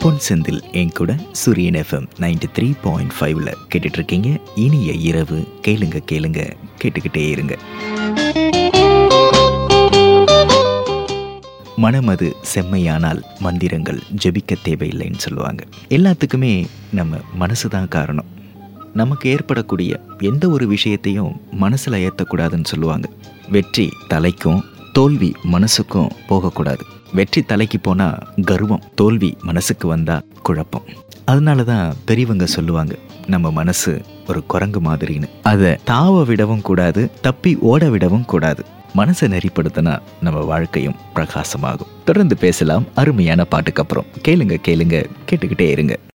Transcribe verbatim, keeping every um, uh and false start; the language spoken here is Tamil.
பொன் செந்தில் என் கூட சூரியன் எஃப்எம் நைன்டி த்ரீ பாயிண்ட் ஃபைவ்ல கேட்டுட்டு இருக்கீங்க. இனிய இரவு. கேளுங்க கேளுங்க கேட்டுக்கிட்டே இருங்க. மனமது செம்மையானால் மந்திரங்கள் ஜெபிக்க தேவையில்லைன்னு சொல்லுவாங்க. எல்லாத்துக்குமே நம்ம மனசு தான் காரணம். நமக்கு ஏற்படக்கூடிய எந்த ஒரு விஷயத்தையும் மனசில் ஏற்றக்கூடாதுன்னு சொல்லுவாங்க. வெற்றி தலைக்கும் தோல்வி மனசுக்கும் போகக்கூடாது. வெற்றி தலைக்கு போனால் கர்வம், தோல்வி மனசுக்கு வந்தால் குழப்பம். அதனால தான் பெரியவங்க சொல்லுவாங்க, நம்ம மனசு ஒரு குரங்கு மாதிரின்னு. அதை தாவ விடவும் கூடாது, தப்பி ஓட விடவும் கூடாது. மனசை நெறிப்படுத்தினா நம்ம வாழ்க்கையும் பிரகாசமாகும். தொடர்ந்து பேசலாம் அருமையான பாட்டுக்கு அப்புறம். கேளுங்க கேளுங்க கேட்டுக்கிட்டே இருங்க.